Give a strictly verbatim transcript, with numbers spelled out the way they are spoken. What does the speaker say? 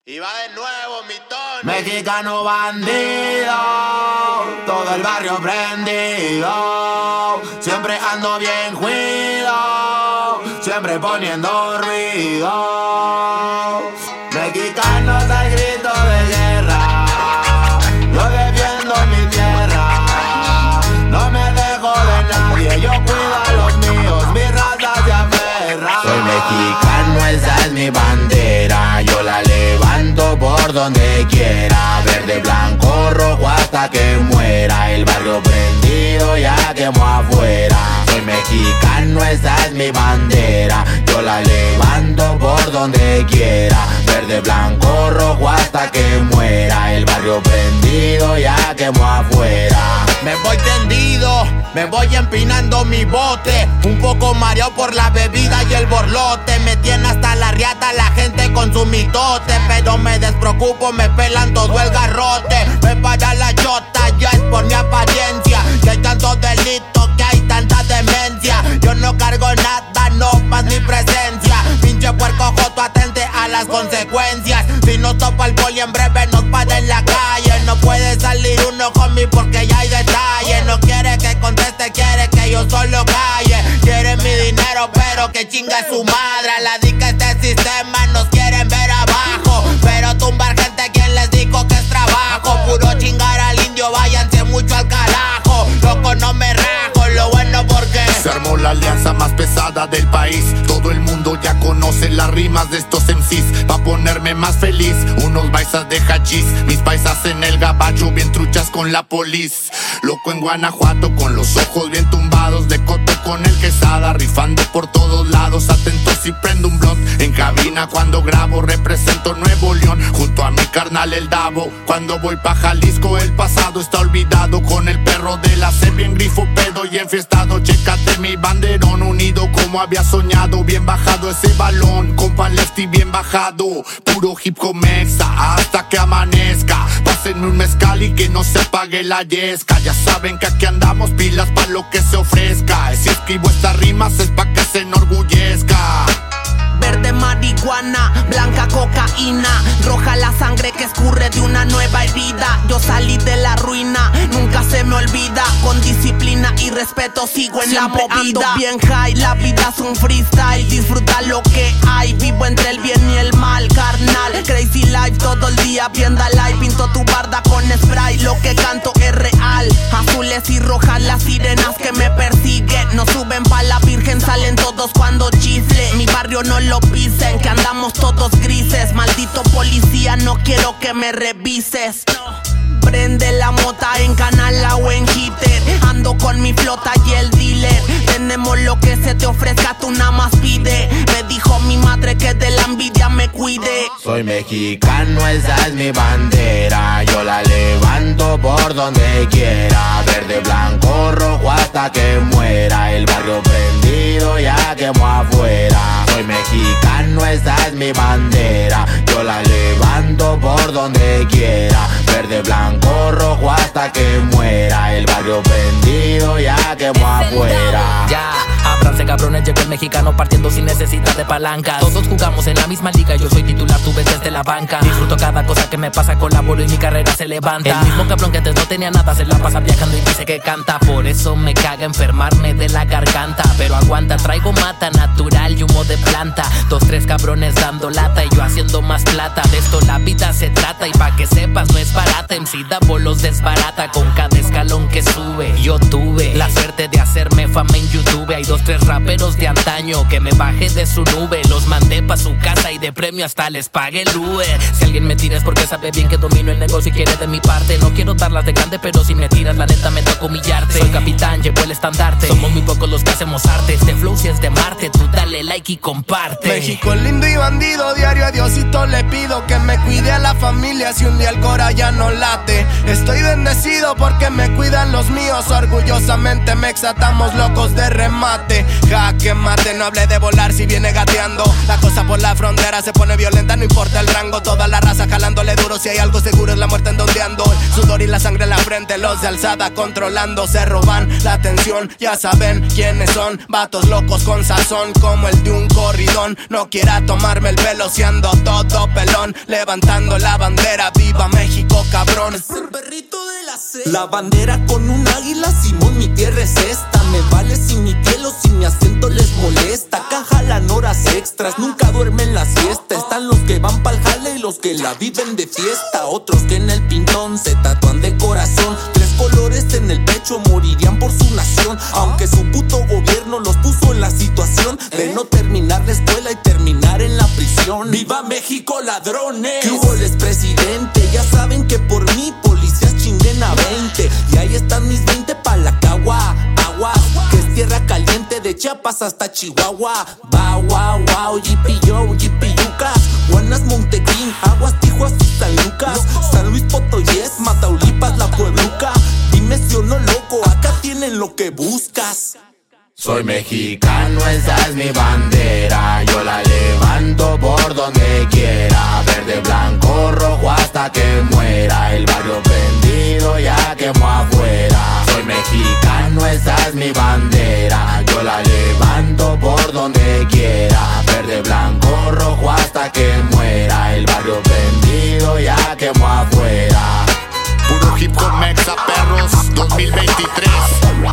Y va de nuevo mi Tony. Mexicano bandido, todo el barrio prendido. Siempre ando bien juido, siempre poniendo ruido. Mexicanos al grito de guerra, yo defiendo mi tierra. No me dejo de nadie, yo cuido a los míos, mi raza se aferra. Soy mexicano, esa es mi bandera, yo la levanto por donde quiera. Verde, blanco, rojo hasta que muera. El barrio prendido ya quemó afuera. Soy mexicano, esa es mi bandera, yo la levanto por donde quiera. Verde, blanco, rojo hasta que muera. El barrio prendido ya quemó afuera. Me voy tendido, me voy empinando mi bote, un poco mareado por la bebida y el borlote. Me tiene hasta la riata la gente con su mitote, pero me despreocupo, me pelan todo el garrote. Me para la chota, ya es por mi apariencia, que hay tantos delitos, que hay tanta demencia. Yo no cargo nada, no más mi presencia. Pinche puerco joto, atente a las consecuencias. Si nos topa el poli en breve nos para en la calle. No puede salir uno conmigo porque ya hay detalles. No quiere que conteste, quiere que yo solo calle. Quiere mi dinero pero que chinga su madre. A la dica este sistema nos quieren ver abajo, pero tumbar gente, quien les dijo que es trabajo. Puro chingar al indio, váyanse mucho al carajo. Loco, no me rajo, lo bueno porque se armó la alianza más pesada del país. Todo el mundo ya conoce las rimas de estos M Cs. Pa' ponerme más feliz, unos paisas de hachís, mis paisas en el gabacho bien truchas con la polis. Loco en Guanajuato con los ojos bien tumbados, de coto con el Quesada, rifando por todos lados. Atento si prendo un blunt en cabina cuando grabo, represento Nuevo León junto a mi carnal el Davo. Cuando voy pa' Jalisco el pasado está olvidado, con el perro de la C bien grifo, pedo y enfiestado. Chécate mi banderón, unido como había soñado, bien bajado ese balón, compa Lefty bien bajado. Puro hip hop mexa hasta que amanezca. Pásenme un mezcal y que no se apague la yesca. Ya saben que aquí andamos pilas pa' lo que se ofrezca. Si escribo estas rimas es pa' que se enorgullezca. Verde marihuana, blanca cocaína, roja la sangre que escurre de una nueva herida. Yo salí de la ruina, nunca se me olvida. Con disciplina y respeto sigo en Siempre la movida. Ando bien high, la vida es un freestyle. Disfruta lo que hay, vivo entre el bien y el mal, carnal. Crazy life todo el día, viendo live. Pinto tu barda con spray, lo que canto es real. Azules y rojas las sirenas que me persiguen. No suben pa' la virgen, salen todos cuando chisle. Mi barrio no lo pisen, que andamos todos grises. Maldito policía, no quiero que me revises. Prende la mota en Canala o en Hitter. Ando con mi flota y el dealer. Tenemos lo que se te ofrezca, tú nada más pide. Me dijo mi madre que de la envidia me cuide. Soy mexicano, esa es mi bandera, yo la levanto por donde quiera. Verde, blanco, rojo hasta que muera. El barrio prendido ya quemó afuera. Soy mexicano, esa es mi bandera, yo la levanto por donde quiera. Verde, blanco, rojo hasta que muera. El barrio prendido ya quemó afuera. Ya, ábranse cabrones, llegó el mexicano partiendo sin necesidad de palancas. Todos jugamos en la misma liga, yo soy titular, tú ves desde la banca. Disfruto cada cosa que me pasa, colaboro y mi carrera se levanta. El mismo cabrón que antes no tenía nada se la pasa viajando y dice que canta. Por eso me caga enfermarme de la garganta, pero aguanta, traigo mata natural y humo de planta. Dos, tres cabrones dando lata y yo haciendo más plata. De esto la vida se trata y pa' que sepas no es barata. M C Davo los desbarata con cada escalón que sube. Yo tuve la suerte de hacerme fama en YouTube. Hay dos, tres raperos de antaño que me bajé de su nube. Los mandé pa' su casa y de premio hasta les pagué el Uber. Si alguien me tira es porque sabe bien que domino el negocio y quiere de mi parte. No quiero darlas de grande, pero si me tiras la neta me toca humillarte. Soy capitán, llevo el estandarte. Somos muy pocos los que hacemos arte. Este flow si es de Marte, tú dale like y comparte. México lindo y bandido, diario a Diosito le pido que me cuide a la familia si un día el cora ya no late. Estoy bendecido porque me cuidan los míos. Orgullosamente me exatamos locos de remate. Jaque mate, no hable de volar si viene gateando. La cosa por la frontera se pone violenta, no importa el rango. Toda la raza jalándole duro Si hay algo seguro es la muerte en donde ando. El sudor y la sangre en la frente, los de alzada controlando. Se roban la atención, ya saben quiénes son. Vatos locos con sazón como el de un corridón. No quiera tomarme el pelo si ando todo pelón. Levantando la bandera, viva México, cabrón. Es el perrito de la C. La bandera con un águila, Simón, mi tierra es esta. Me vale si mi piel o si mi acento les molesta. Acá jalan horas extras, nunca duermen la siesta. Están los que van pa'l jale y los que la viven de fiesta. Otros que en el pintón se tatúan de corazón. Tres colores en el pecho, morirían por su nación. Aunque su puto gobierno los puso en la situación de no terminar la escuela y terminar en la prisión. ¡Viva México, ladrones! ¿Qué hubo, les presidente? Ya saben que por mí policías chinguen a veinte. Y ahí están mis veinte pa' la cagua. Aguas, que es tierra caliente de Chiapas hasta Chihuahua. Wow, wow, wow, Yipi-yo, Yipi-yucas. Guanas, Montequín, Aguas, Tijuas y San Lucas. San Luis Potoyes, Mataulipas, La Puebluca. Dime si o no, loco, acá tienen lo que buscas. Soy mexicano, esa es mi bandera. Yo la levanto por donde quiera. Verde, blanco, rojo hasta que muera. El barrio prendido ya quemó afuera. Soy mexicano, esa es mi bandera. Yo la levanto por donde quiera. Verde, blanco, rojo hasta que muera. El barrio prendido ya quemó afuera. Puro hip hop mexa, perros, dos mil veintitrés.